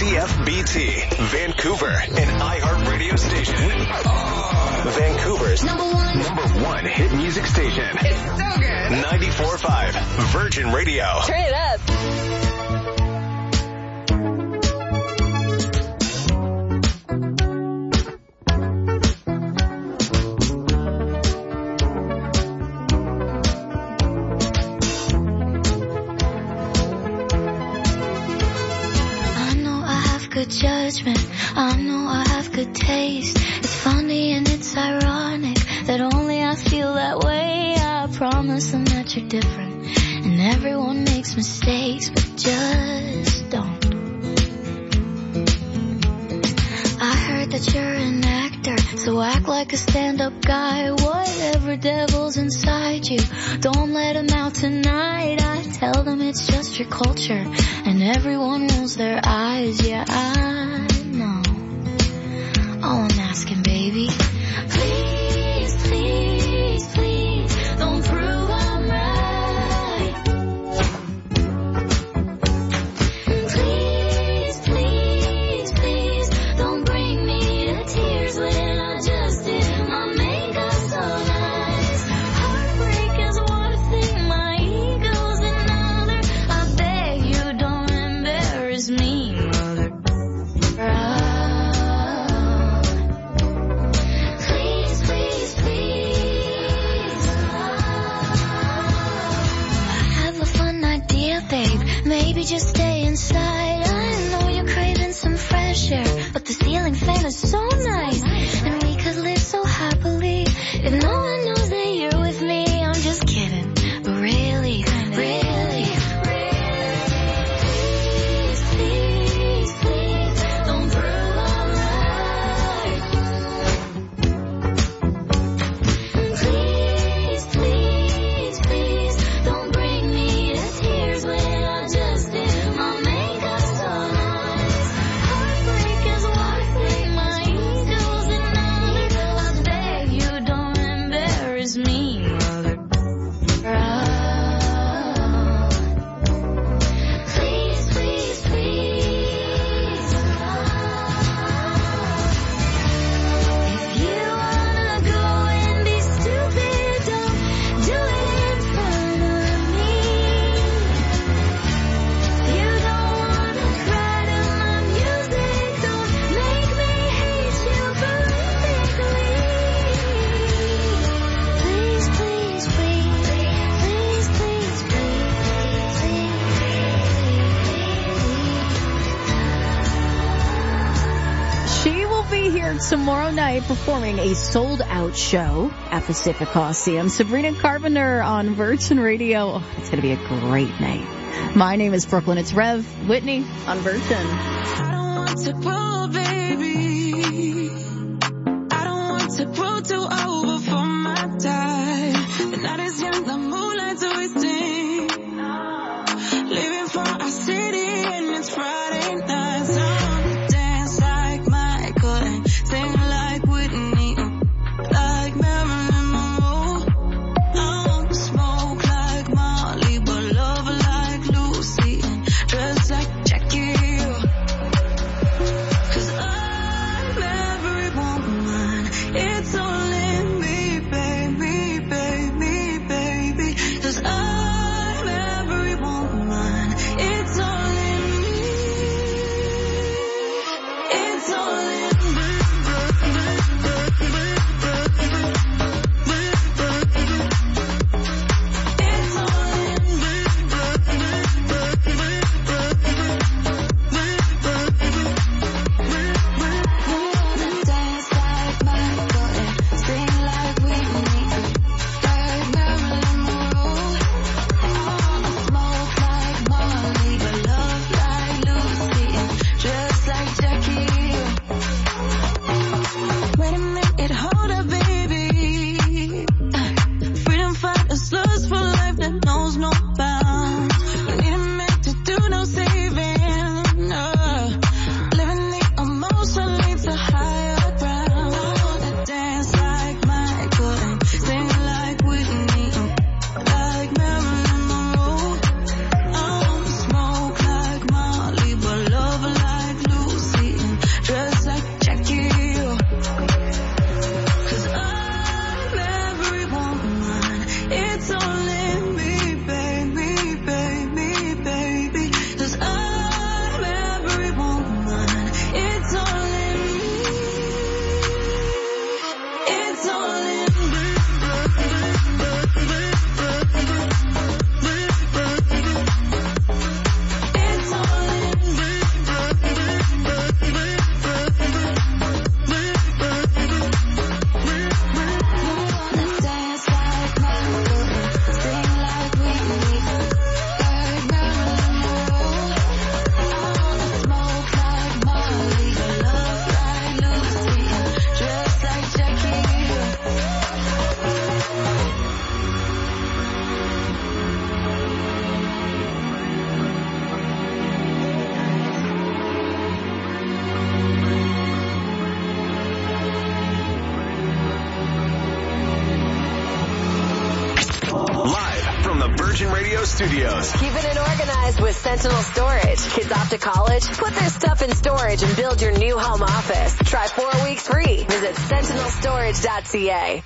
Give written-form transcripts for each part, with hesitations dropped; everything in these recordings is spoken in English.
CFBT, Vancouver, an iHeartRadio station. Vancouver's number one hit music station. It's so good. 94.5 Virgin Radio. Turn it up. Good judgment, I know I have good taste. It's funny and it's ironic that only I feel that way. I promise them that you're different, and everyone makes mistakes, but just don't. I heard that you're an actor, so act like a stand-up guy. Whatever devil's inside you, don't let him out tonight. I tell them it's just your culture, and everyone rolls their eyes. Yeah, I know. All I'm asking, baby, please, please, please, don't prove I'm right. Please, please, please, don't bring me to tears when I just did my makeup so nice. Heartbreak is one thing, my ego's another. I beg you don't embarrass me, mother. Please, please, please. I have a fun idea, babe. Maybe just stay inside. I know you're craving some fresh air, but the ceiling fan is so nice, and we could live so happily if no one knows that you're with me. I'm just kidding, but really, really, please, please, please, don't prove I'm right. Please, please, please, don't bring me to tears when I just did my makeup so nice. Heartbreak is one thing, my ego's another. I beg you don't embarrass me, mother. Please, please, please. If you wanna go and be stupid, don't do it in front of me. You don't wanna cry to my music, don't make me hate you politically. Please, please, please, please, please, please, She will be here tomorrow night performing a sold-out show at Pacific Coliseum. Sabrina Carpenter on Virgin Radio. Oh, it's going to be a great night. My name is Brooklyn. It's Rev Whitney on Virgin. I don't want to grow, baby. I don't want to grow too old before my time. The night is young, the moonlight's wasting. Living for our city and it's Friday night. So I wanna dance like Michael and sing like Whitney, like Marilyn Monroe. I want to smoke like Molly, but love like Lucy and dress like Jackie. 'Cause I'm every woman. It's only me, baby, baby, baby. 'Cause I'm Virgin Radio Studios. Keeping it organized with Sentinel Storage. Kids off to college? Put their stuff in storage and build your new home office. Try 4 weeks free. Visit sentinelstorage.ca.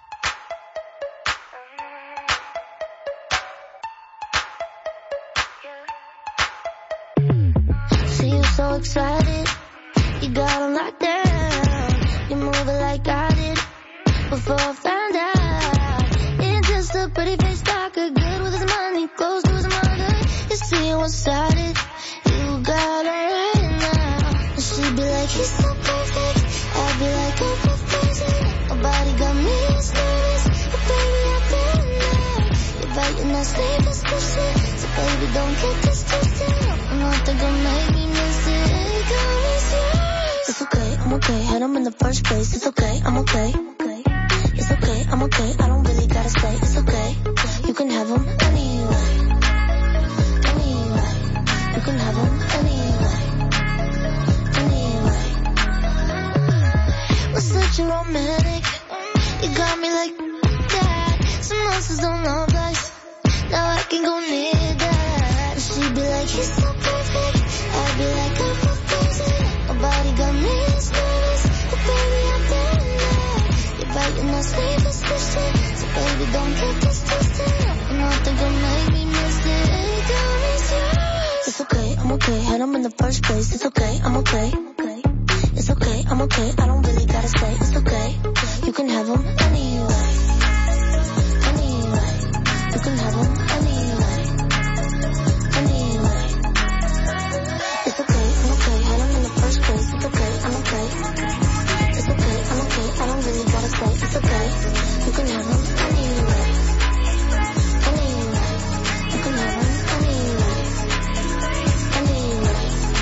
See you so excited, you got on lockdown. You move it like I did before I found out. Ain't just a pretty face talker, good with his money, close to his mother. You see you one-sided, you got her right now. And she'd be like, he's so perfect. I'd be like, oh, proposing. Nobody got me as nervous, but baby, I've been there. You're biting that sleeveless pussy, so baby, don't get this twisted. I'm not gonna make me miss it. It's okay, I'm okay. Had him in the first place. It's okay, I'm okay. It's okay, I'm okay. I don't really gotta say. It's okay. You can have him anyway. Anyway. You can have him anyway. Anyway. We're such a romantic. You got me like that. Some monsters don't love us. Now I can go near that. She'd be like, he's so perfect. I'd be like, I'm proposing. Nobody got me as nervous, but baby, I've been there. You're biting that sleeveless pussy, so baby, don't get this twisted. I'm not gonna make me miss it. Girl, it's yours. It's okay, I'm okay. Had him in the first place. It's okay, I'm okay. It's okay, I'm okay. I don't really gotta say. It's okay. You can have him anyway. Anyway. You can have him anyway. Anyway. It's okay, I'm okay. Had him in the first place. It's okay, I'm okay. It's okay, I'm okay. I don't really gotta say. It's okay. You can have him anyway. Anyway. You can have him anyway. Anyway.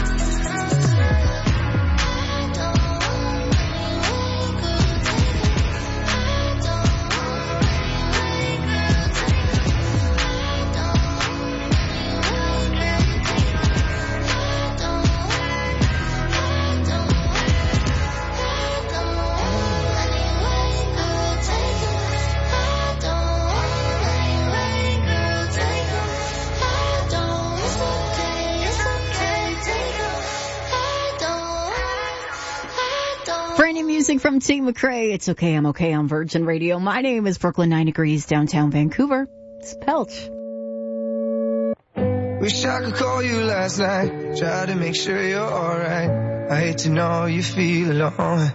Brand new music from T. McRae. It's okay, I'm okay on Virgin Radio. My name is Brooklyn 9 degrees, downtown Vancouver. It's Pelch. Wish I could call you last night, try to make sure you're alright. I hate to know you feel alone.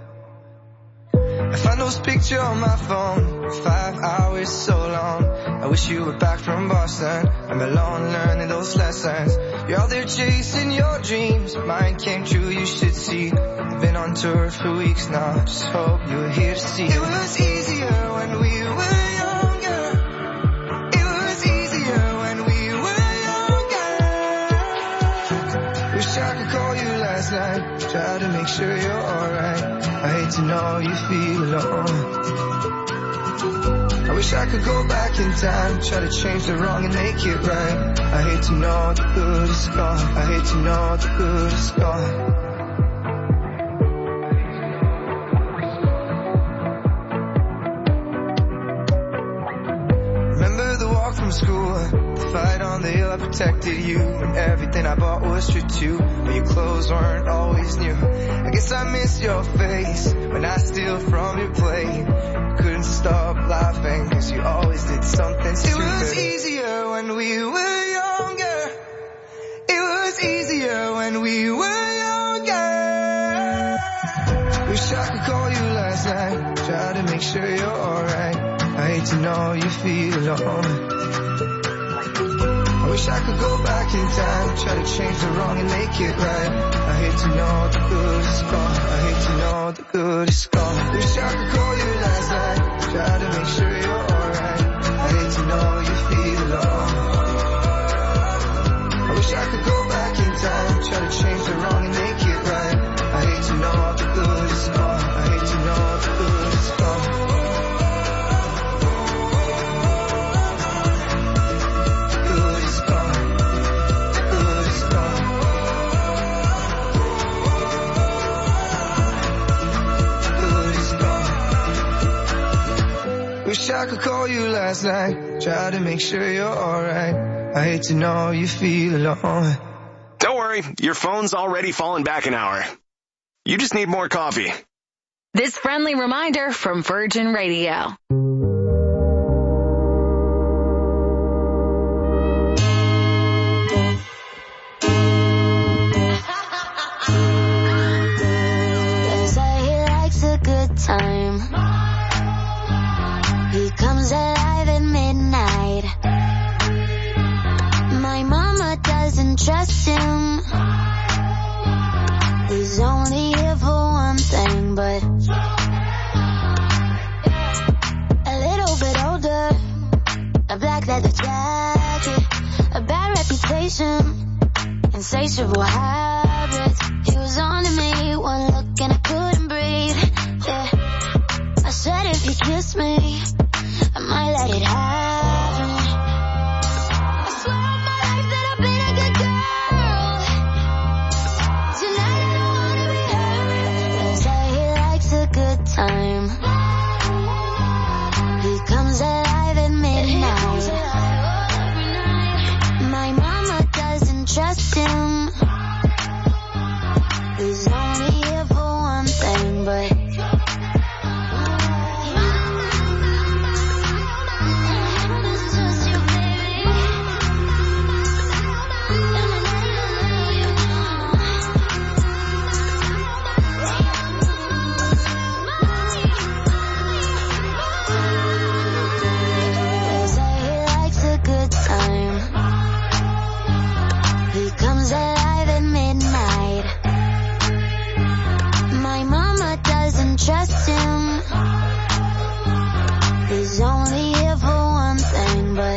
I found those pictures on my phone, 5 hours so long. I wish you were back from Boston, I'm alone learning those lessons. You're out there chasing your dreams, mine came true, you should see. I've been on tour for weeks now, just hope you were here to see. It was easier when we were younger. It was easier when we were younger. Wish I could call you last night, try to make sure you're alright. I hate to know you feel alone. I wish I could go back in time, try to change the wrong and make it right. I hate to know the good is gone. I hate to know the good is gone. Remember the walk from school, the fight on the hill, I protected you. And everything I bought was true too, but your clothes weren't always new. I guess I miss your face when I steal from your plate. Couldn't stop laughing cause you always did something stupid. It was easier when we were younger. It was easier when we were younger. Wish I could call you last night, try to make sure you're alright. I hate to know you feel alone. I wish I could go back in time, try to change the wrong and make it right. I hate to know the good is gone. I hate to know the good is gone. Wish I could call you last night, try to make sure you're alright. I hate to know you feel alone. I wish I could go back in time, try to change the wrong and make it right. I hate to know the good is gone. I hate to know the good is gone. Wish I could call you last night, try to make sure you're alright. I hate to know you feel alone. Don't worry, your phone's already fallen back an hour. You just need more coffee. This friendly reminder from Virgin Radio. They say he likes a good time. He comes alive at midnight. My mama doesn't trust him. He's only here for one thing, but a little bit older, a black leather jacket, a bad reputation, insatiable habits. He was on to me, one look and I couldn't breathe. Yeah, I said if you kiss me, I might let it happen. I swear on my life that I've been a good girl. Tonight I don't wanna be hurt. They say he likes a good time. He comes alive at midnight. My mama doesn't trust him. He's only here for one thing, but trust him. He's only here for one thing, but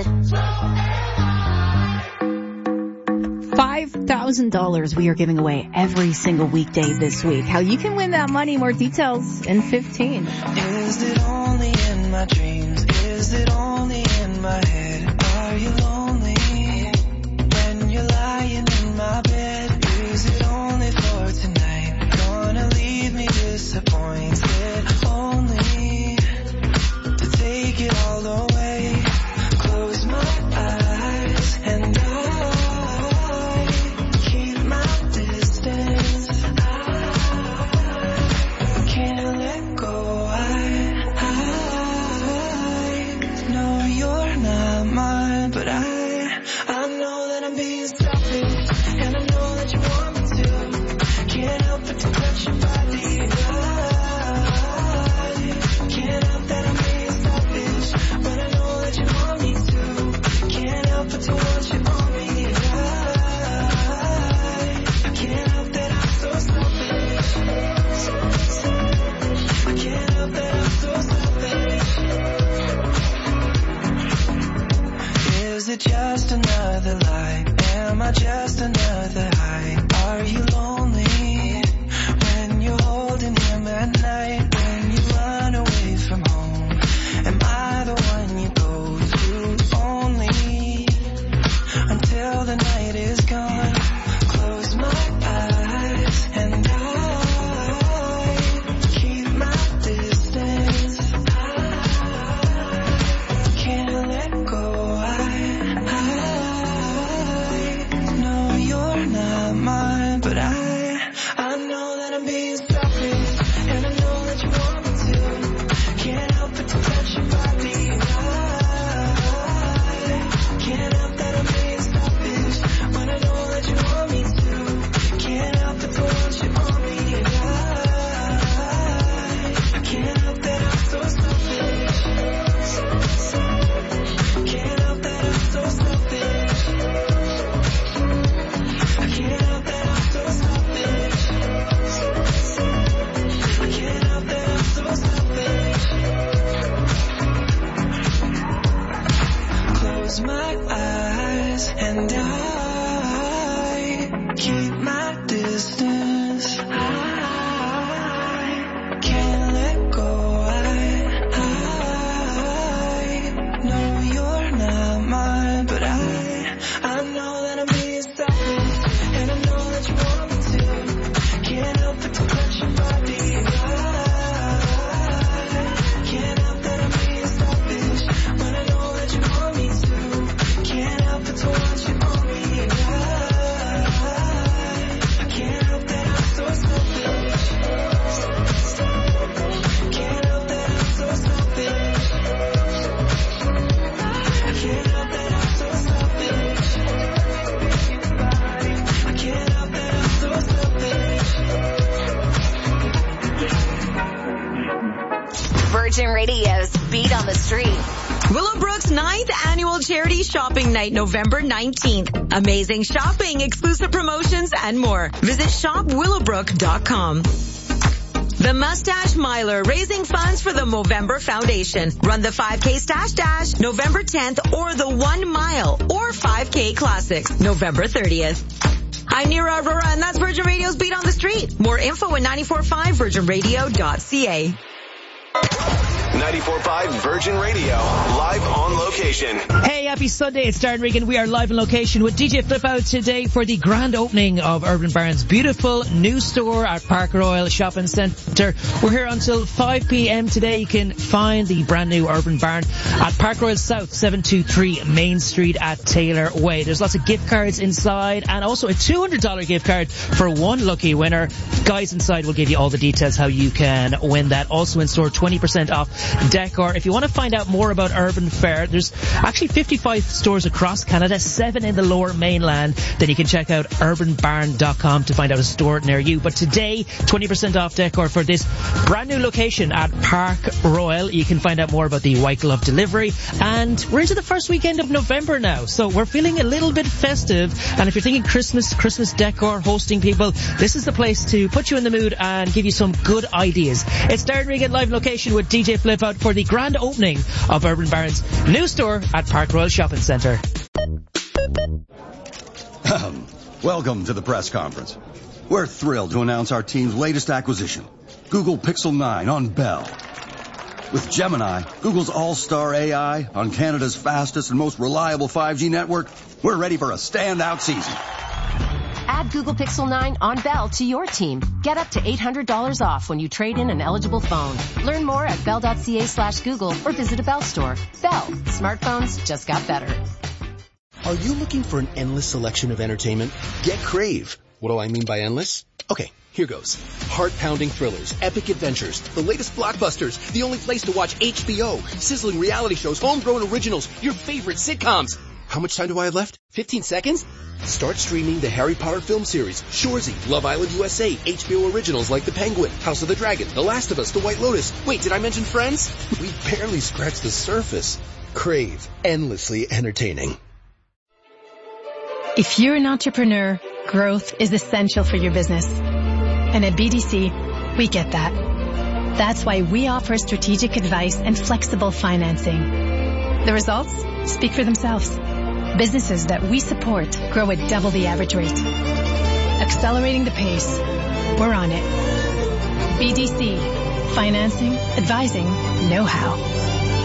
$5,000 we are giving away every single weekday this week. How you can win that money, more details in 15. Is it only in my dreams? Is it only in my head? Are you lonely when you're lying in my bed? Is it only for tonight? Gonna leave me disappointed, only to take it all away. Close my eyes and I keep my distance. I can't let go. I know you're not mine, but I know that I'm being selfish, and I know that you want me to. Can't help but to touch your body. I can't help that I'm being selfish, but I know that you want me to. Can't help but to want you on me. I can't help that I'm so selfish. I can't help that I'm so selfish. Is it just another lie? Am I just another high? Are you lonely when you're holding him at night? When you run away from home, am I the one you go to only until the night is gone? Close my eyes and I keep my distance. I can't let go. I know you're not mine, but I know that I'm being selfish, and I know that you want me to. Can't help but to touch your body. I can't help that I'm being selfish when I know that you want me to. Can't help but to want you on me. I can't help that I'm so selfish. Can't help that I'm so selfish. I can't help that I'm so selfish. I can't help that I'm so selfish. Close my eyes and I keep my distance. I can't let go. I know you're not mine, but I know that I'm being selfish, and I know that you want me to. Can't help but to touch your body. I can't help that I'm being selfish when I know that you want me beat on the street. Willowbrook's 9th annual charity shopping night, November 19th. Amazing shopping, exclusive promotions, and more. Visit shopwillowbrook.com. The Mustache Miler, raising funds for the Movember Foundation. Run the 5K Stash Dash, November 10th, or the 1 mile or 5K Classics, November 30th. I'm Nira Aurora, and that's Virgin Radio's Beat on the Street. More info at 94.5 virginradio.ca. 94.5 Virgin Radio, live on location. Hey, happy Sunday. It's Darren Regan. We are live on location with DJ Flip Out today for the grand opening of Urban Barn's beautiful new store at Park Royal Shopping Centre. We're here until 5 p.m. today. You can find the brand new Urban Barn at Park Royal South, 723 Main Street at Taylor Way. There's lots of gift cards inside and also a $200 gift card for one lucky winner. Guys inside will give you all the details how you can win that. Also in store, 20% off decor. If you want to find out more about Urban Fair, there's actually 55 stores across Canada, 7 in the lower mainland. Then you can check out urbanbarn.com to find out a store near you. But today, 20% off decor for this brand new location at Park Royal. You can find out more about the White Glove delivery. And we're into the first weekend of November now, so we're feeling a little bit festive. And if you're thinking Christmas decor, hosting people, this is the place to put you in the mood and give you some good ideas. It's Darren Regan live location with DJ Flip Out for the grand opening of Urban Barn's new store at Park Royal Shopping Centre. Welcome to the press conference. We're thrilled to announce our team's latest acquisition, Google Pixel 9 on Bell. With Gemini, Google's all-star AI on Canada's fastest and most reliable 5G network, we're ready for a standout season. Add Google Pixel 9 on Bell to your team. Get up to $800 off when you trade in an eligible phone. Learn more at bell.ca/Google or visit a Bell store. Bell. Smartphones just got better. Are you looking for an endless selection of entertainment? Get Crave. What do I mean by endless? Okay, here goes. Heart-pounding thrillers, epic adventures, the latest blockbusters, the only place to watch HBO, sizzling reality shows, homegrown originals, your favorite sitcoms. How much time do I have left? 15 seconds? Start streaming the Harry Potter film series, Shoresy, Love Island USA, HBO originals like The Penguin, House of the Dragon, The Last of Us, The White Lotus. Wait, did I mention Friends? We barely scratched the surface. Crave. Endlessly entertaining. If you're an entrepreneur, growth is essential for your business. And at BDC, we get that. That's why we offer strategic advice and flexible financing. The results speak for themselves. Businesses that we support grow at double the average rate. Accelerating the pace. We're on it. BDC. Financing, advising, know-how.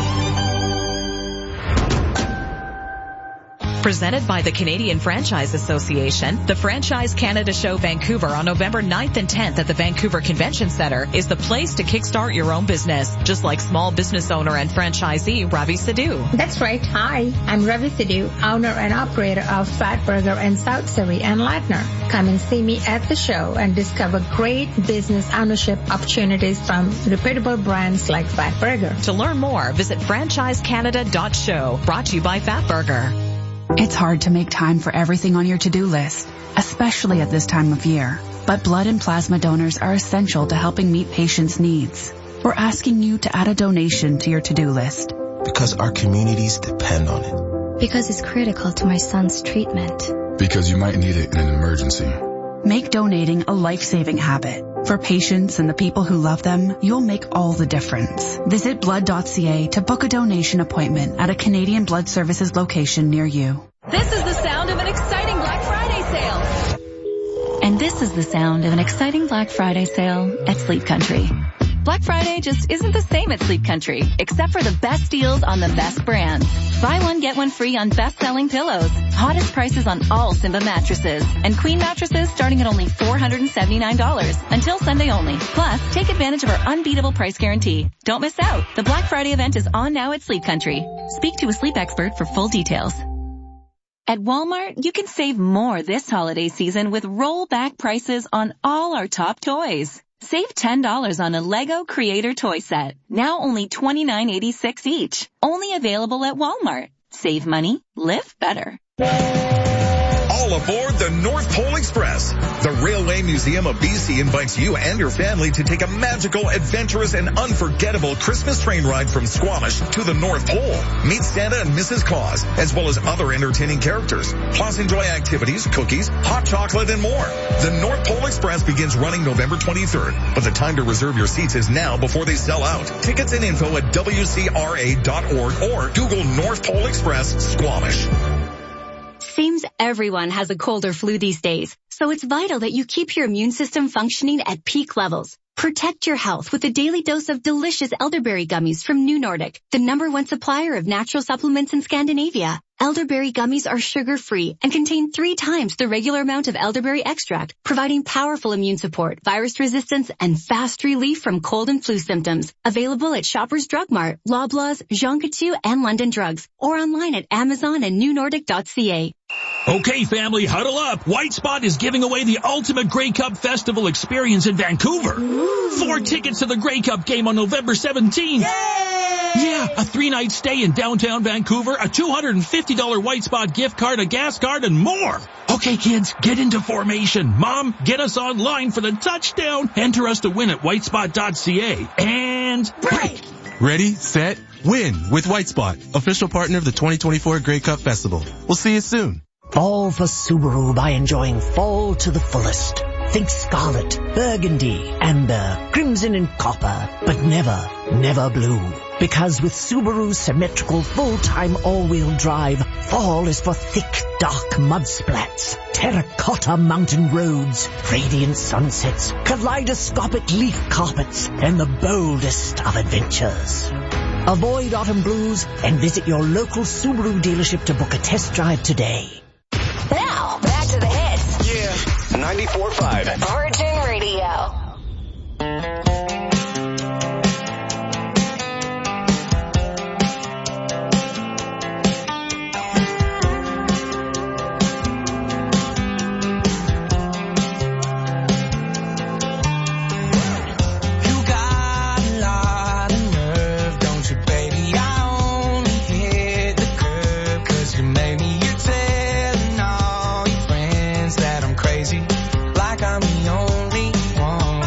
Presented by the Canadian Franchise Association, the Franchise Canada Show Vancouver on November 9th and 10th at the Vancouver Convention Centre is the place to kickstart your own business, just like small business owner and franchisee Ravi Sidhu. That's right. Hi, I'm Ravi Sidhu, owner and operator of Fat Burger in South Surrey and Ladner. Come and see me at the show and discover great business ownership opportunities from reputable brands like Fat Burger. To learn more, visit franchisecanada.show, brought to you by Fat Burger. It's hard to make time for everything on your to-do list, especially at this time of year. But blood and plasma donors are essential to helping meet patients' needs. We're asking you to add a donation to your to-do list. Because our communities depend on it. Because it's critical to my son's treatment. Because you might need it in an emergency. Make donating a life-saving habit. For patients and the people who love them, you'll make all the difference. Visit blood.ca to book a donation appointment at a Canadian Blood Services location near you. This is the sound of an exciting Black Friday sale. And this is the sound of an exciting Black Friday sale at Sleep Country. Black Friday just isn't the same at Sleep Country, except for the best deals on the best brands. Buy one, get one free on best-selling pillows, hottest prices on all Simba mattresses, and queen mattresses starting at only $479 until Sunday only. Plus, take advantage of our unbeatable price guarantee. Don't miss out. The Black Friday event is on now at Sleep Country. Speak to a sleep expert for full details. At Walmart, you can save more this holiday season with rollback prices on all our top toys. Save $10 on a Lego Creator toy set, now only $29.86 each. Only available at Walmart. Save money, live better. all aboard the North Pole Express. The Railway Museum of BC invites you and your family to take a magical, adventurous, and unforgettable Christmas train ride from Squamish to the North Pole. Meet Santa and Mrs. Claus, as well as other entertaining characters. Plus enjoy activities, cookies, hot chocolate, and more. The North Pole Express begins running November 23rd, but the time to reserve your seats is now before they sell out. Tickets and info at WCRA.org or Google North Pole Express Squamish. Seems everyone has a cold or flu these days, so it's vital that you keep your immune system functioning at peak levels. Protect your health with a daily dose of delicious elderberry gummies from New Nordic, the #1 supplier of natural supplements in Scandinavia. Elderberry gummies are sugar-free and contain 3 times the regular amount of elderberry extract, providing powerful immune support, virus resistance, and fast relief from cold and flu symptoms. Available at Shoppers Drug Mart, Loblaws, Jean Coutu, and London Drugs, or online at Amazon and newnordic.ca. Okay, family, huddle up. White Spot is giving away the ultimate Grey Cup Festival experience in Vancouver. 4 tickets to the Grey Cup game on November 17th. Yeah, a 3-night stay in downtown Vancouver, a $250 White Spot gift card, a gas card, and more. Okay, kids, get into formation. Mom, get us online for the touchdown. Enter us to win at whitespot.ca. And break! Ready, set, win with White Spot, official partner of the 2024 Grey Cup Festival. We'll see you soon. Fall for Subaru by enjoying fall to the fullest. Think scarlet, burgundy, amber, crimson and copper, but never, never blue. Because with Subaru's symmetrical full-time all-wheel drive, fall is for thick, dark mud splats, terracotta mountain roads, radiant sunsets, kaleidoscopic leaf carpets, and the boldest of adventures. Avoid autumn blues and visit your local Subaru dealership to book a test drive today. Now, back to the hits. Yeah. 94.5. Virgin Radio. Like I'm the only one.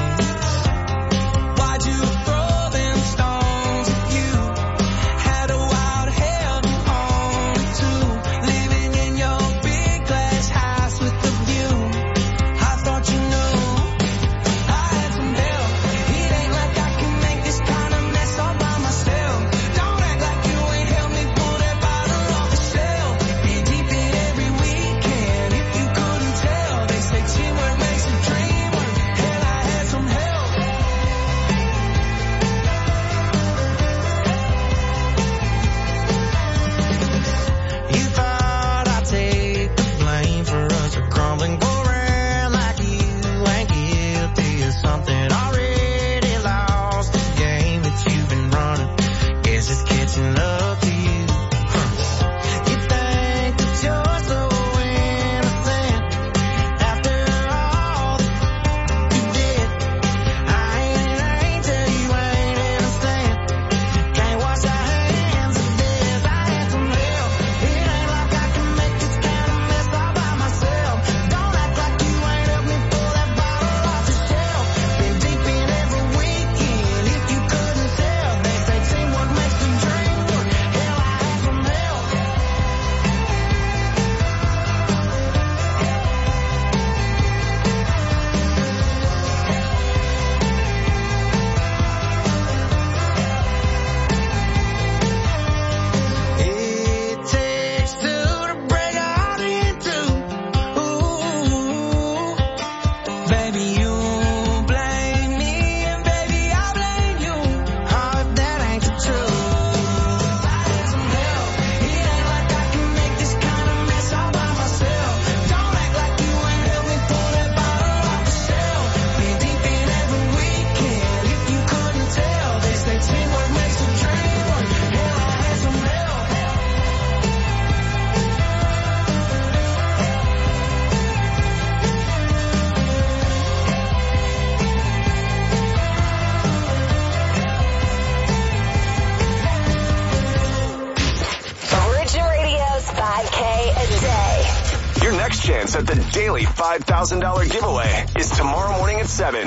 at the daily $5,000 giveaway is tomorrow morning at 7.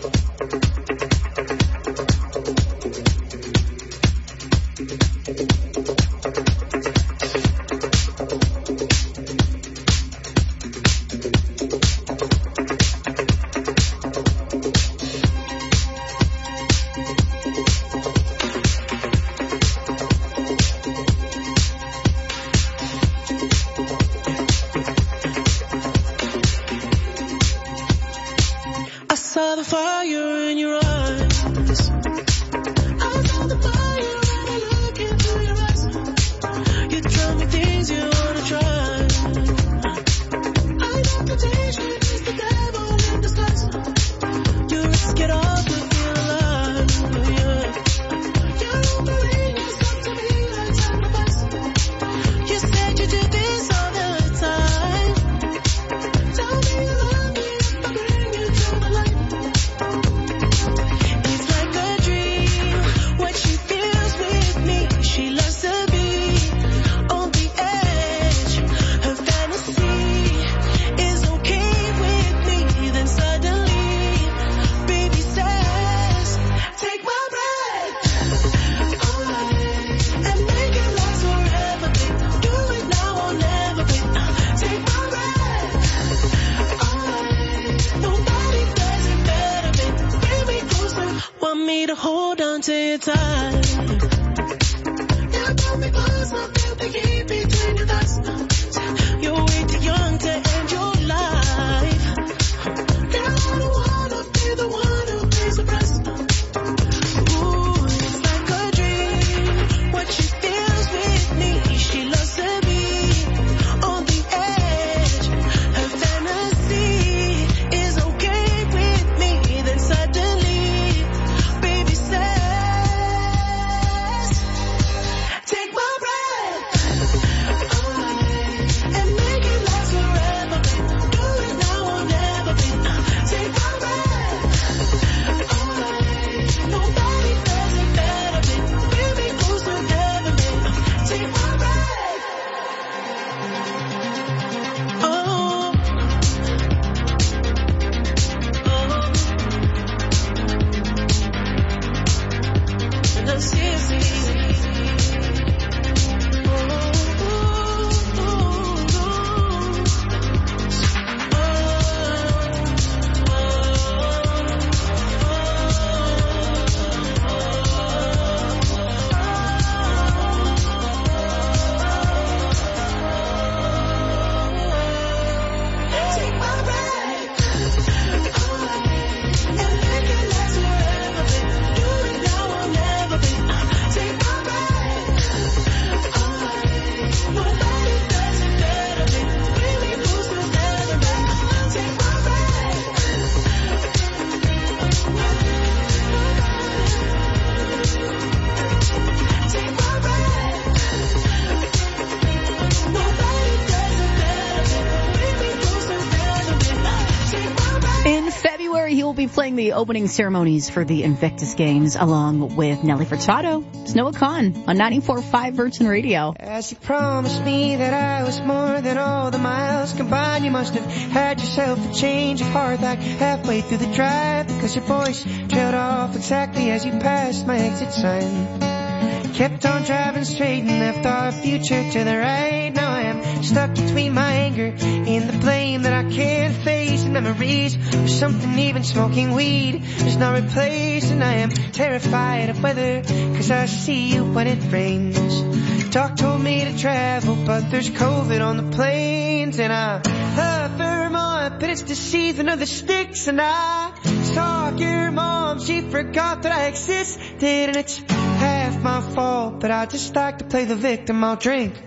Playing the opening ceremonies for the Invictus Games along with Nelly Furtado. It's Noah Kahn on 94.5 Virgin Radio. As you promised me that I was more than all the miles combined, you must have had yourself a change of heart like halfway through the drive, because your voice trailed off exactly as you passed my exit sign. Kept on driving straight and left our future to the right. Now I am stuck between my anger and the blame that I can't face, and memories of something even smoking weed is not replaced. And I am terrified of weather, cause I see you when it rains. Doc told me to travel, but there's COVID on the planes. And I love Vermont, but it's the season of the sticks. And I saw your mom, she forgot that I existed. And it's half my fault, but I just like to play the victim. I'll drink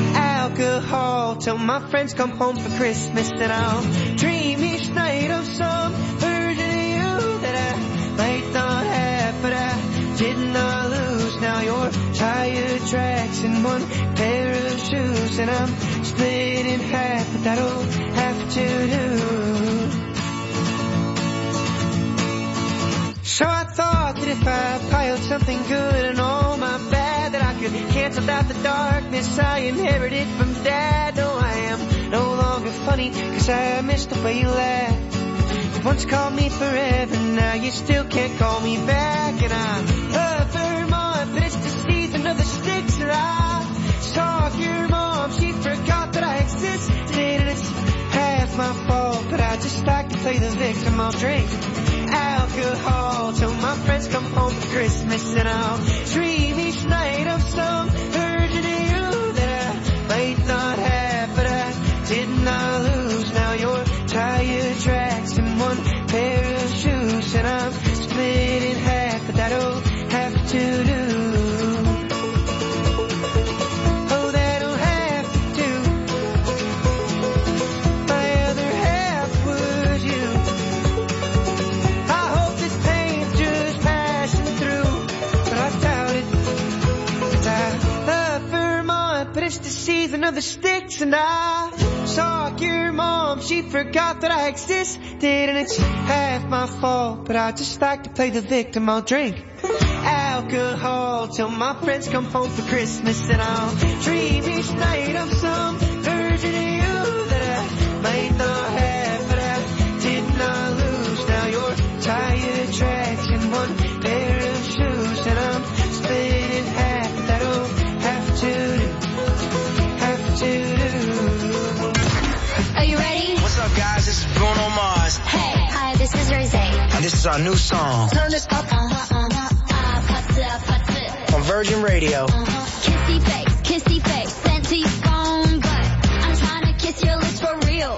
alcohol till my friends come home for Christmas, and I'll dream each night of some version of you that I might not have, but I did not lose. Now your tire tracks in one pair of shoes, and I'm split in half, but that'll have to do. So I thought that if I piled something good and all my bad, that I could cancel out the darkness I inherited from Dad. No, I am no longer funny, 'cause I missed the way you laughed. You once called me forever, now you still can't call me back. And I love Vermont, but it's the season of the sticks. And I saw your mom, she forgot that I existed. And it's half my fault, but I just like to play the victim. I'll drink alcohol till my friends come home for Christmas. And I'll dream each night of some version of you that I might not have, but I did not lose. Now you're tire tracks and one pair of shoes, and I'm split in half, but that'll have to do. Oh, that'll have to do. My other half was you. I hope this pain's just passing through, but I doubt it. 'Cause I love Vermont, but it's the season of the sticks. And I saw your mom, she forgot that I existed. And it's half my fault, but I just like to play the victim. I'll drink alcohol till my friends come home for Christmas. And I'll dream each night of some version of you that I might not have, but I did not lose. Now you're tire tracks and one pair of shoes, and I'm split in half. That'll have to do, have to do. Are you ready? What's up, guys? This is Bruno Mars. Hey. Hi, this is Rosé. And this is our new song. Turn this up. On Virgin Radio. Kissy face, sent to your phone, but I'm trying to kiss your lips for real.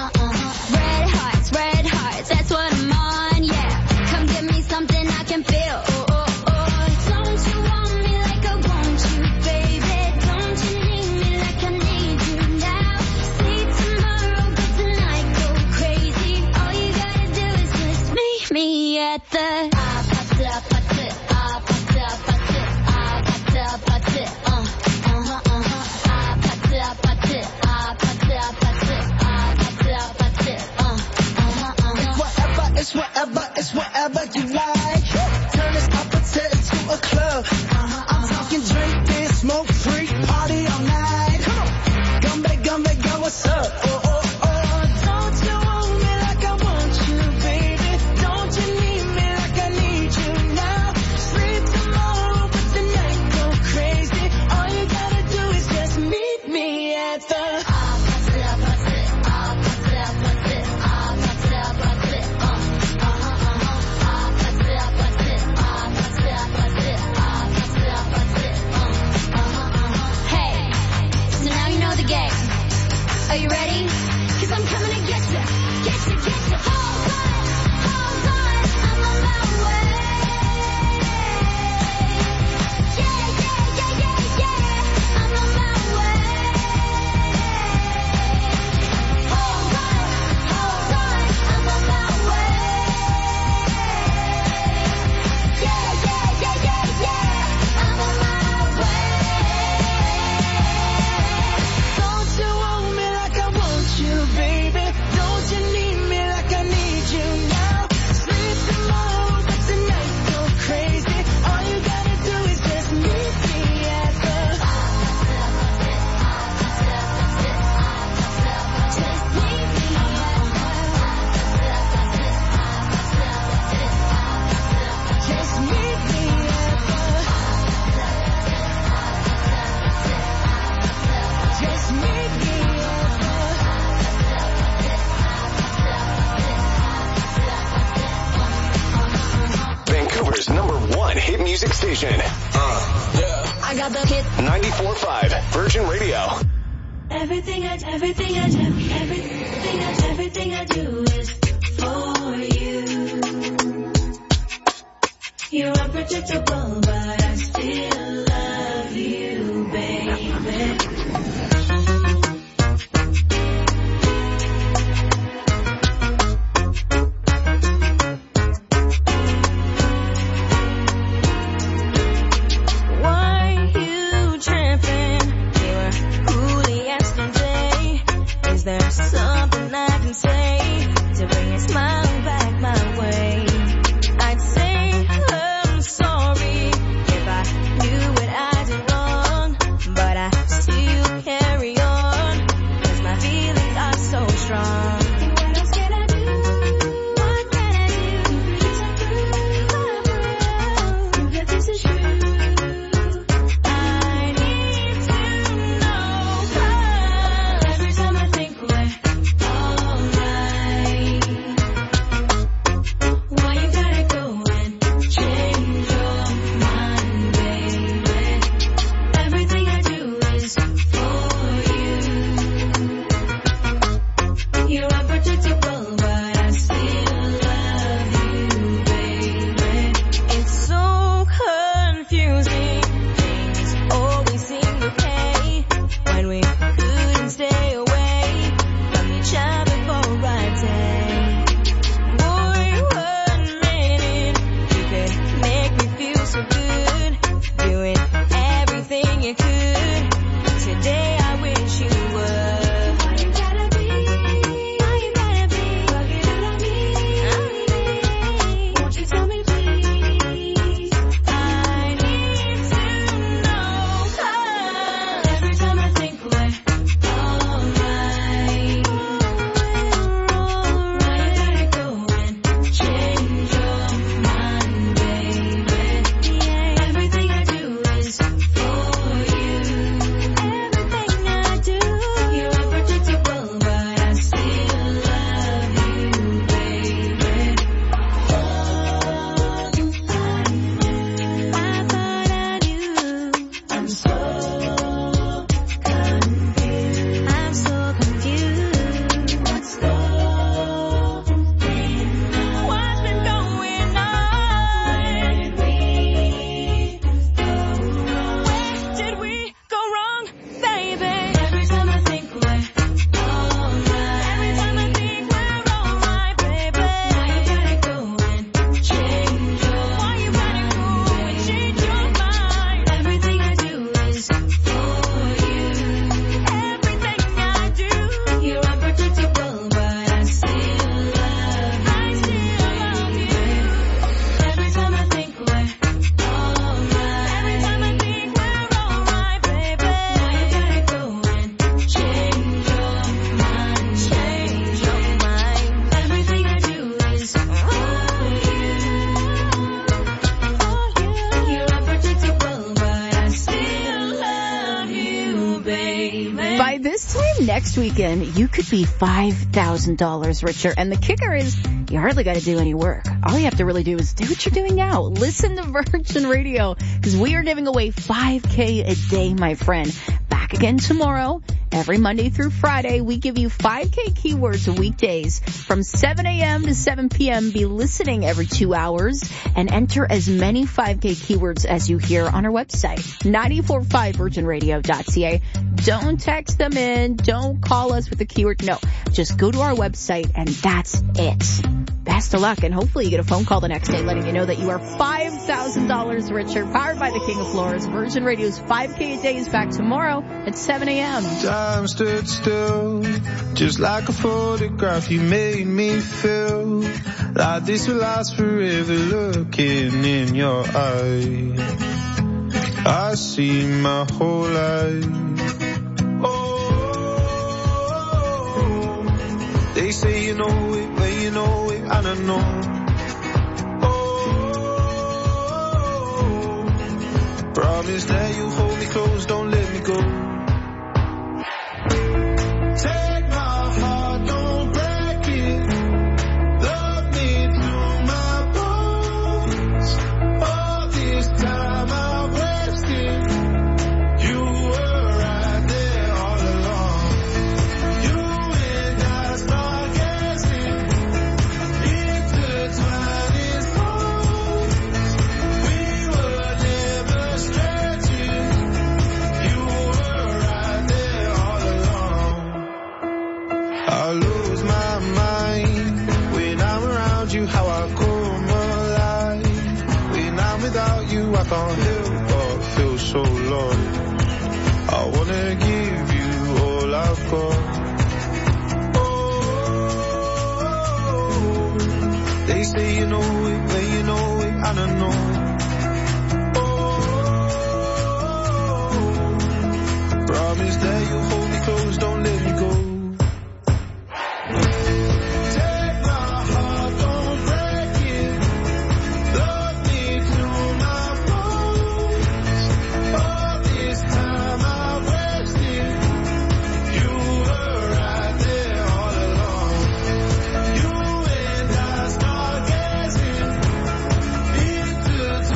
Red hearts, that's what I'm on, yeah. Come give me something I can feel. Don't you want me like I want you, baby? Don't you need me like I need you now? Sleep tomorrow, but tonight go crazy. All you gotta do is just meet me at the It's whatever you like. Turn this opposite into a club. I'm talking drink, dance, smoke, free, party all night. Come on, gumbe, go, what's up? Don't you want me like I want you, baby? Don't you need me like I need you now? Sleep tomorrow, but tonight go crazy. All you gotta do is just meet me at the Are you ready? 'Cause I'm coming to get you. Hold on, I'm on my way. Yeah, I'm on my way. Hold on, I'm on my way. Yeah, I'm on my way. Don't you want me like I want you, baby? Don't you need me like I need you now? Sleep tomorrow, but tonight go crazy. All you gotta do is just meet me at the just meet me at the just meet me at the just meet me. Vancouver's #1 hit music station. I got the hit. 94.5 Virgin Radio. Everything I do is for you. You're unpredictable, but I still love you, baby. Something I can say to bring a smile back my way. I'd say I'm sorry if I knew unpredictable, but I still love you, baby. It's so confusing. Things always seem okay when we couldn't stay away from each other for a day. Boy, 1 minute you could make me feel so good, doing everything you could. Today I wish you would. Why you gotta be? Why you gotta be? Fucking out on me. Won't you tell me please? I need to know. Every time I think we're alright, why you gotta go and change your mind, baby? Everything I do is for you. Everything I do, you're unpredictable, but I still love you, baby. I thought I knew. I'm so confused. I'm so confused. What's going on? What's been going on? Where did we go wrong, baby? Every time I think we're alright. Every time I think we're alright, baby. Why you gotta go and change your mind? Why you gotta go and change your mind? Everything I do is for you. Everything I do, you're unpredictable, but I still love you. I still love you. Every time I think we're alright. Every time I think we're alright, baby. Why you gotta go and change your mind? Change your mind. Everything I do is for you. You're unpredictable, but I still love you, baby. By this time next weekend, you could be $5,000 richer. And the kicker is, you hardly got to do any work. All you have to really do is do what you're doing now. Listen to Virgin Radio, because we are giving away $5K a day, my friend. Back again tomorrow. Every Monday through Friday, we give you 5K keywords weekdays from 7 a.m. to 7 p.m. Be listening every 2 hours and enter as many 5K keywords as you hear on our website, 945virginradio.ca. Don't text them in. Don't call us with the keyword. No, just go to our website and that's it. Best of luck, and hopefully you get a phone call the next day letting you know that you are $5,000 richer. Powered by the King of Floors. Virgin Radio's 5K a day is back tomorrow at 7 a.m. Time stood still, just like a photograph. You made me feel like this will last forever. Looking in your eyes, I see my whole life. Oh, they say you know it, but you know it, I don't know. Oh, promise that you hold me close, don't let me go. Take my heart, don't break it. Love me through my bones. All this time I wasted. You were right there all along. You and I stargazing, intertwined in souls. We were never strangers. You were right there all along. I lose my mind when I'm around you, how I come alive. When I'm without you, I can't help but feel so lost. I wanna give you all I've got. Oh, they say you know it, but you know it, I don't know. Oh, promise that you'll hold me close, don't let me go. Take my heart, don't break it. Love me through my bones. All this time I wasted. You were right there all along. You and I stargazing, intertwined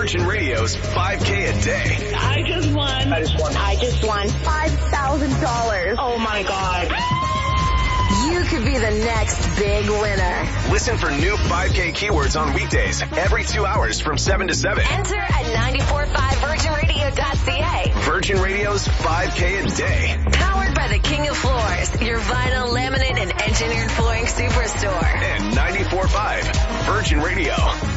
Virgin Radio's 5K a day. I just won. $5,000. Oh my God. You could be the next big winner. Listen for new 5K keywords on weekdays every 2 hours from 7 to 7. Enter at 945virginradio.ca. Virgin Radio's 5K a day. Powered by the King of Floors, your vinyl, laminate, and engineered flooring superstore. And 94.5 Virgin Radio.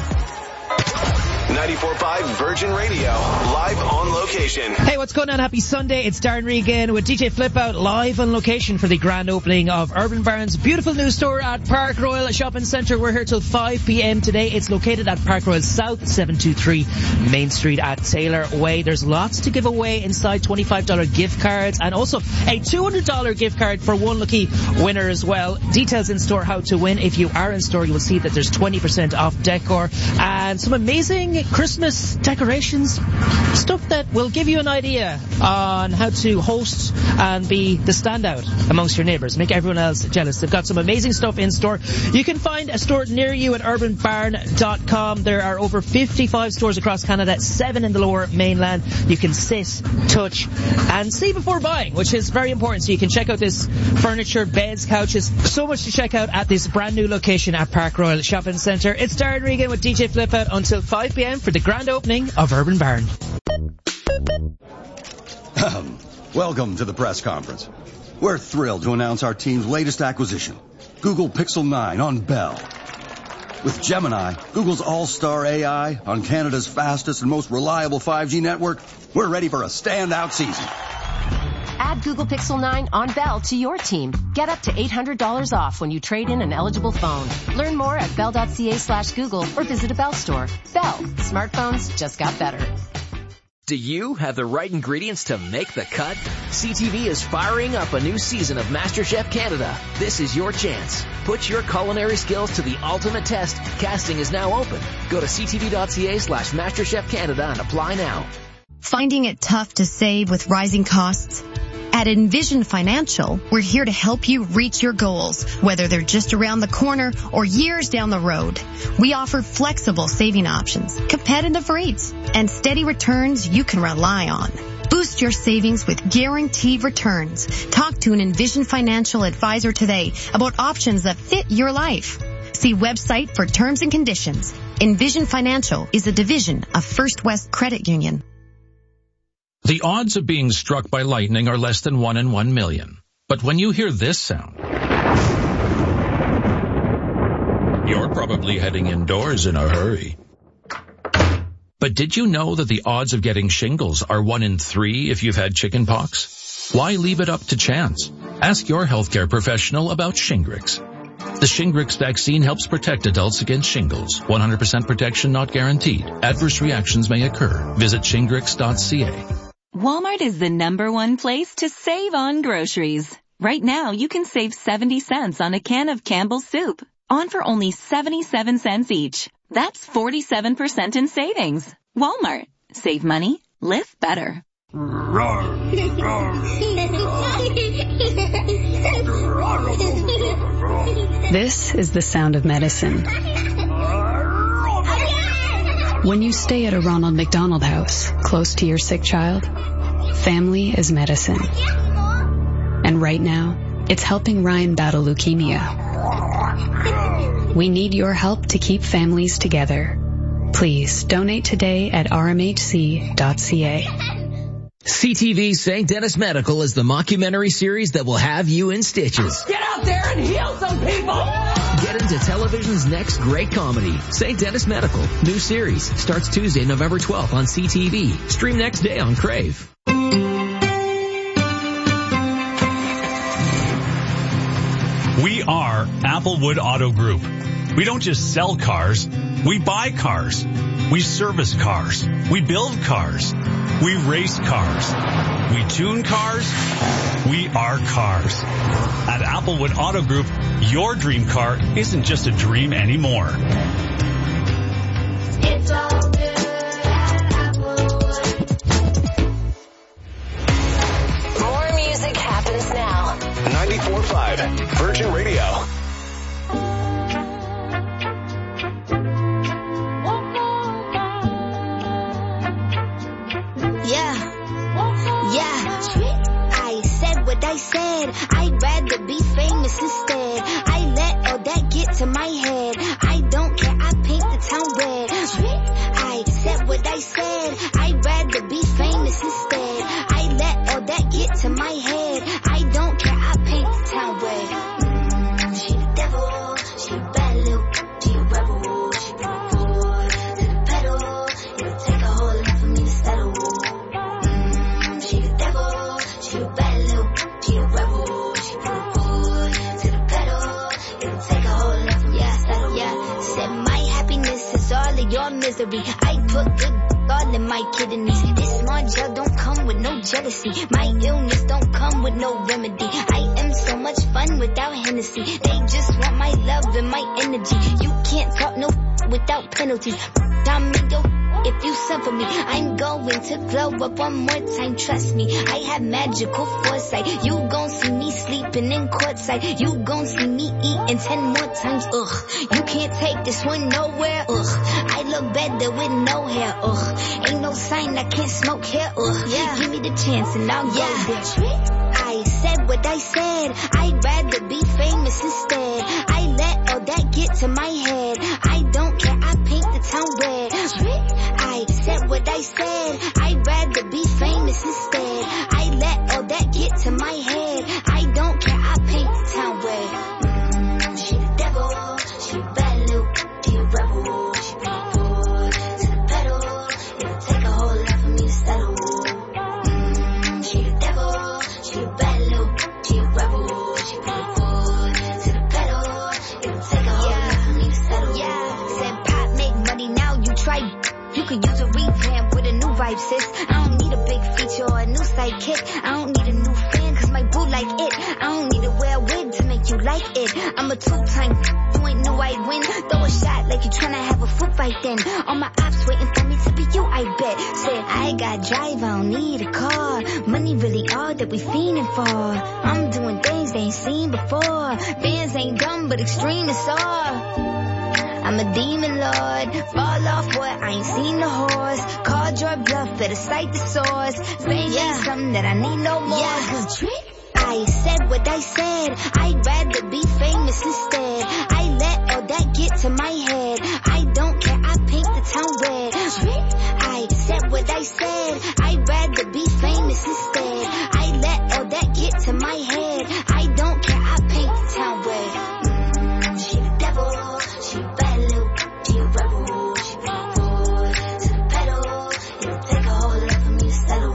94.5 Virgin Radio, live on location. Hey, what's going on? Happy Sunday. It's Darren Regan with DJ Flip Out live on location for the grand opening of Urban Barn's beautiful new store at Park Royal Shopping Centre. We're here till 5 p.m. today. It's located at Park Royal South, 723 Main Street at Taylor Way. There's lots to give away inside, $25 gift cards and also a $200 gift card for one lucky winner as well. Details in store how to win. If you are in store, you will see that there's 20% off decor and some amazing Christmas decorations, stuff that will give you an idea on how to host and be the standout amongst your neighbours, make everyone else jealous. They've got some amazing stuff in store. You can find a store near you at urbanbarn.com. There are over 55 stores across Canada, 7 in the lower mainland. You can sit, touch and see before buying, which is very important. So you can check out this furniture, beds, couches, so much to check out at this brand new location at Park Royal Shopping Centre. It's Darren Regan with DJ Flip Out until 5 p.m. for the grand opening of Urban Barn. Welcome to the press conference. We're thrilled to announce our team's latest acquisition, Google Pixel 9 on Bell. With Gemini, Google's all-star AI on Canada's fastest and most reliable 5G network, we're ready for a standout season. Add Google Pixel 9 on Bell to your team. Get up to $800 off when you trade in an eligible phone. Learn more at bell.ca/Google or visit a Bell store. Bell. Smartphones just got better. Do you have the right ingredients to make the cut? CTV is firing up a new season of MasterChef Canada. This is your chance. Put your culinary skills to the ultimate test. Casting is now open. Go to ctv.ca/MasterChef Canada and apply now. Finding it tough to save with rising costs? At Envision Financial, we're here to help you reach your goals, whether they're just around the corner or years down the road. We offer flexible saving options, competitive rates, and steady returns you can rely on. Boost your savings with guaranteed returns. Talk to an Envision Financial advisor today about options that fit your life. See website for terms and conditions. Envision Financial is a division of First West Credit Union. The odds of being struck by lightning are less than 1 in 1 million. But when you hear this sound, you're probably heading indoors in a hurry. But did you know that the odds of getting shingles are 1 in 3 if you've had chickenpox? Why leave it up to chance? Ask your healthcare professional about Shingrix. The Shingrix vaccine helps protect adults against shingles. 100% protection not guaranteed. Adverse reactions may occur. Visit shingrix.ca. Walmart is the #1 place to save on groceries. Right now, you can save 70 cents on a can of Campbell's soup, on for only 77 cents each. That's 47% in savings. Walmart. Save money. Live better. This is the sound of medicine. When you stay at a Ronald McDonald House, close to your sick child, family is medicine. And right now, it's helping Ryan battle leukemia. We need your help to keep families together. Please donate today at rmhc.ca. CTV St. Dennis Medical is the mockumentary series that will have you in stitches. Get out there and heal some people! Get into television's next great comedy, St. Dennis Medical. New series starts Tuesday, November 12th on CTV. Stream next day on Crave. We are Applewood Auto Group. We don't just sell cars, we buy cars. We service cars. We build cars. We race cars. We tune cars. We are cars. At Applewood Auto Group, your dream car isn't just a dream anymore. It's all good at Applewood. More music happens now. 94.5 Virgin Radio. instead. I let all that get to my head. I don't care, I paint the town red. I said what I said. I'd rather be famous instead. I let all that get to my head. I don't care, I paint the town red. She the devil, she a bad little, she a rebel, she put her foot to the pedal. It'll take a whole lot for me to settle. She the devil, she a bad little, she a rebel, she put her foot to the pedal. It'll take a whole lot for me to settle. Yeah, said my happiness is all of your misery. I put good all in my kidneys. This small gel don't come with no jealousy. My illness don't come with no remedy. I am so much fun without Hennessy. They just want my love and my energy. You can't talk no without penalties. I'm in your if you suffer me. I'm going to glow up one more time, trust me. I have magical foresight. You gon' see me sleeping in courtside. You gon' see me eating 10 more times. Ugh, you can't take this one nowhere. Ugh, I look better with no hair. Ugh, ain't no sign I can't smoke here. Ugh, yeah, give me the chance and I'll go there. I said what I said. I'd rather be famous instead. I let all that get to my head. I don't care, I paint the town red. I said what I said. I'd rather be famous instead. I let all that get to my head. I don't care, I paint the town red. She the devil, she a bad little, she a rebel. She put her foot to the pedal. It'll take a whole lot for me to settle. She the devil, she a bad little, she a rebel. She put her foot to the pedal. It'll take a whole lot for me to settle. Yeah, said pop make money now, you try. You could use a revamp with a new vibe, sis. I don't need a big feature or a new sidekick. I don't need a new fan, cause my boo like it. I don't need to wear a wig to make you like it. I'm a two-time, you ain't knew I'd win. Throw a shot like you tryna have a foot fight then. All my ops waiting for me to be you, I bet. Said, I got drive, I don't need a car. Money really all that we fiending for. I'm doing things they ain't seen before. Fans ain't dumb, but extreme is all. I'm a demon lord, fall off what, I ain't seen the horse. Called your bluff, better cite the source. Fame ain't something that I need no more. Yeah, I said what I said. I'd rather be famous instead. I let all that get to my head. I don't care, I paint the town red. I said what I said. I'd rather be famous instead. I let all that get to my head. I don't care, I paint the town red. She the devil, she a bad little, she a rebel. She put her foot to the pedal. It'll take a whole lot for me to settle.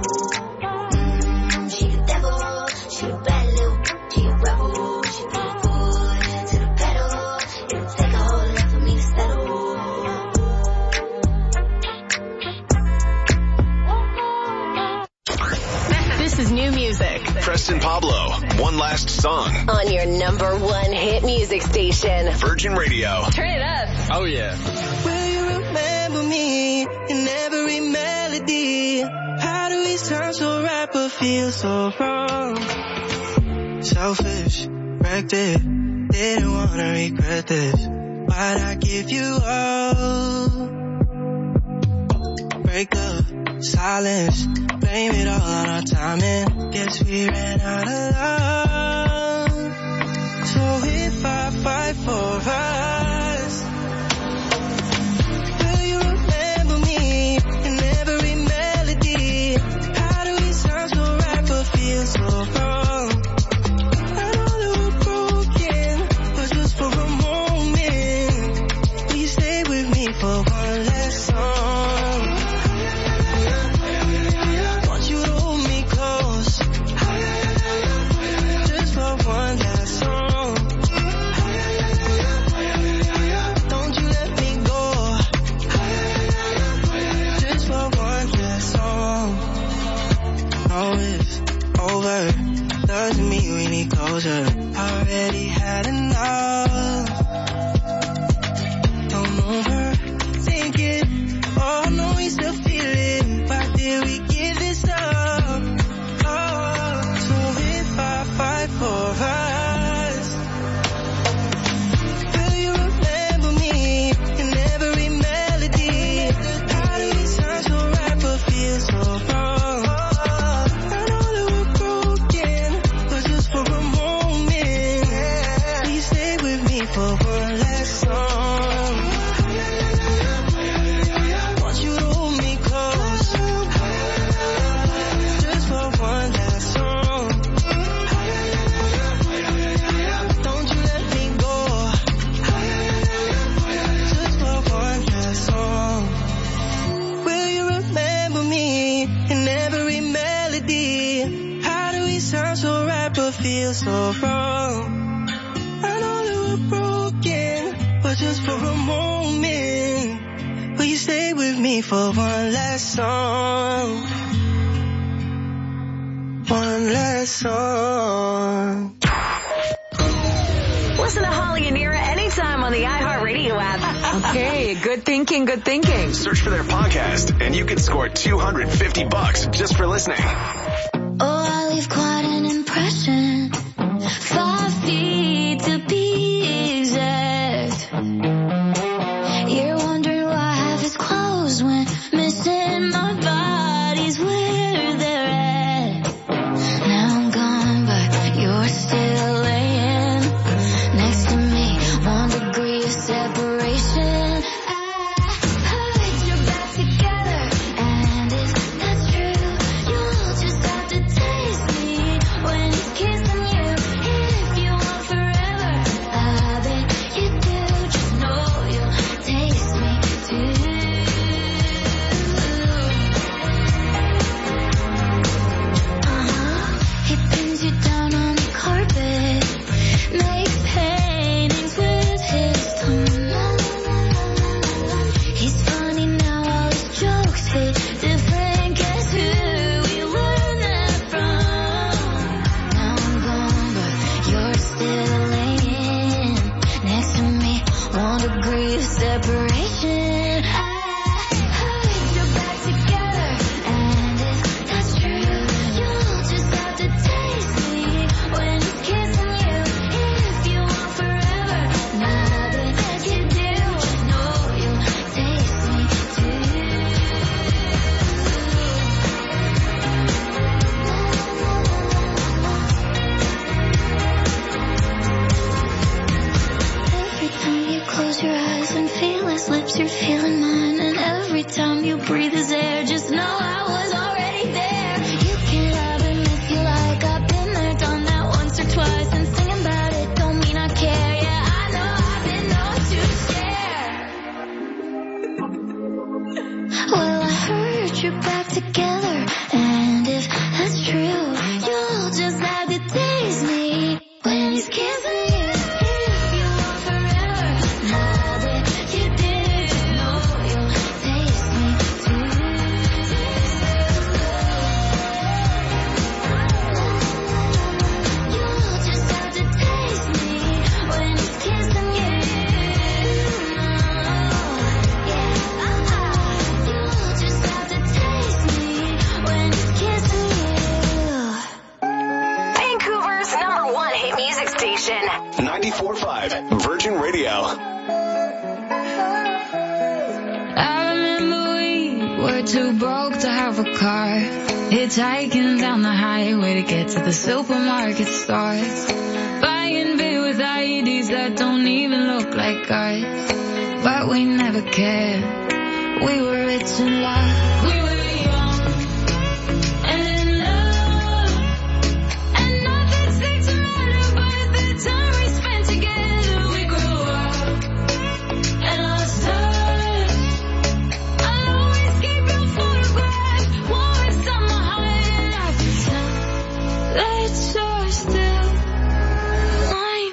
She the devil, she a bad little, she a rebel. She put her foot to the pedal. It'll take a whole lot for me to settle. This is new music. Preston Pablo, One Last Song. On your number one hit music station. Virgin Radio. Turn it up. Oh, yeah. Will you remember me in every melody? How do we sound so right but feel so wrong? Selfish, wrecked it, didn't wanna regret this. Why'd I give you all? Break up, silence, blame it all on our timing. Guess we ran out of love. So if I fight for us, will you remember me in every melody? How do we sound so right but feel so wrong? I know that we're broken, but just for a moment, will you stay with me for one last song? Want you to hold me close, just for one last song. Don't you let me go, just for one last song. No, it's over, doesn't mean we need closure. Already had enough. Don't overthink it. Oh, I know we still feel it. Why did we give this up? Oh, so if I fight for us, will you remember me in every melody? How do we sound so right but feel so wrong? I know that we're broken, but just for a moment, for one last song. Want you to hold me close, just for one last song. Don't you let me go, just for one last song. Will you remember me in every melody? How do we sound so right but feel so wrong? I know that we're broken, but just for a moment, will you stay with me for one last song? One last song. Listen to Holly and Nira anytime on the iHeartRadio app. Okay, good thinking, good thinking. Search for their podcast, and you could score $250 just for listening. Oh, I leave quite an impression. 5 feet to be exact. You're wondering why half is closed when missing my body's where they're at. Now I'm gone, but you're still laying next to me. 1 degree of separation. I heard you're back together, and if that's true, you'll just have to taste me when he's kissing you. If you want forever, I bet you do. Just know you'll taste me too. He pins you down on the carpet, makes paintings with his tongue. He's funny now, all his jokes fit different. Guess who we learned that from? Now I'm gone, but you're still laying next to me. 1 degree of separation. I heard you're back together, and if that's true, you'll just have to taste me when he's kissing you. If you want forever, now that you do, just know you'll taste me too. Every time you close your eyes and feel his lips, you're feeling mine. And every time you breathe his air, just know I was already there. You can have him if you like. I've been there, done that once or twice. And singing about it don't mean I care. Yeah, I know I've been known to share. Well, I heard you're back together, and if that's true, you'll just have to taste me when he's kissing you. If you want forever, now that you do, know you'll taste me too. You'll just have to taste me when he's kissing you. You'll just have to taste me when he's kissing you. Vancouver's #1 hit music station. 94.5 Virgin Radio. I remember we were too broke to have a car, hitchhiking down the highway to get to the supermarket stores, buying beer with IEDs that don't even look like ours. But we never cared. We were rich in love. We were young and in love, and nothing seemed to matter but the time we spent together. We grew up and lost touch. I'll always keep your photograph warm inside my heart. I pretend that you're still mine.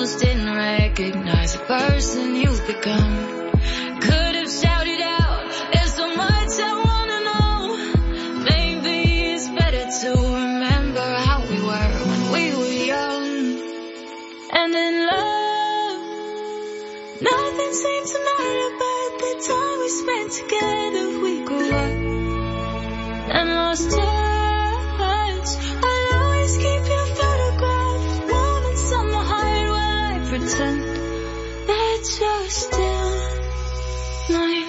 almost didn't recognize the person you've become. Could have shouted out, there's so much I wanna know. Maybe it's better to remember how we were when we were young. And in love, nothing seemed to matter but the time we spent together. We grew up and lost touch. I'll always keep your photograph warm inside my heart while I pretend that you're still mine.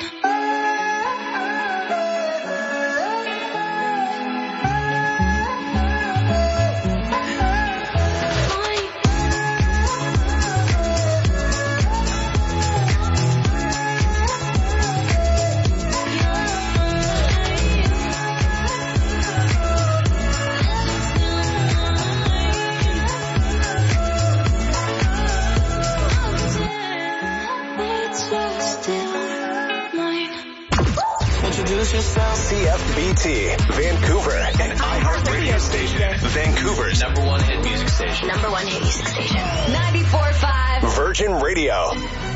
Introduce yourself. CFBT, Vancouver, an iHeart radio station. Vancouver's number one hit music station. 94.5 Virgin Radio.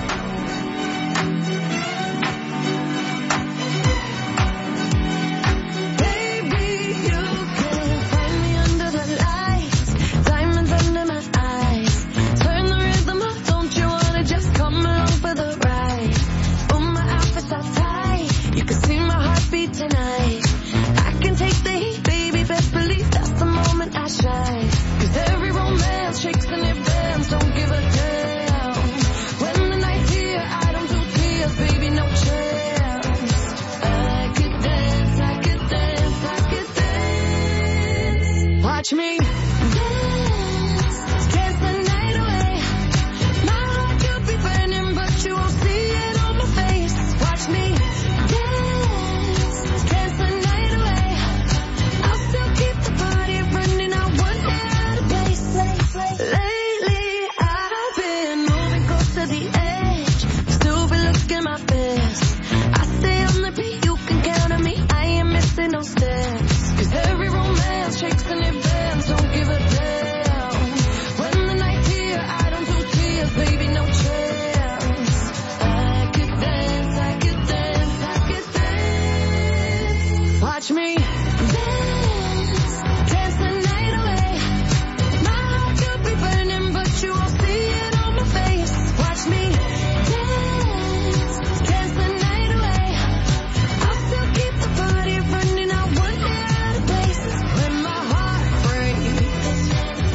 Watch me dance, dance the night away. My heart could be burning, but you won't see it on my face. Watch me dance, dance the night away. I'll still keep the party running. I won't get out of place. Lately, I've been moving close to the edge. Still be looking my best. I stay on the beat, you can count on me. I ain't missing no steps. 'Cause every romance shakes and it bends, don't give a damn. When the night's here, I don't do tears, baby, no chance. I could dance, I could dance, I could dance. Watch me dance, dance the night away. My heart could be burning, but you won't see it on my face. Watch me dance, dance the night away. I'll still keep the party running, I won't get out of place. When my heart breaks,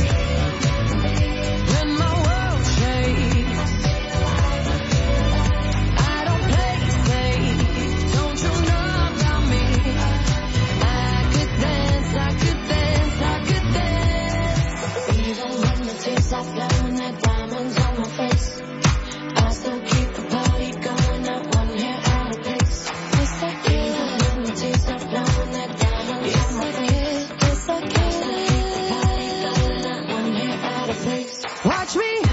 when my world shakes, I don't play safe, don't you know about me? I could dance, I could dance, I could dance. Even when the tears stop flowing, that diamonds on my face, I still keep the party going, not one hair out of place. Yes, I can. Even when the tears stop flowing, that diamonds on my face, yes, I can. I still keep the party going, not one hair out of place. Watch me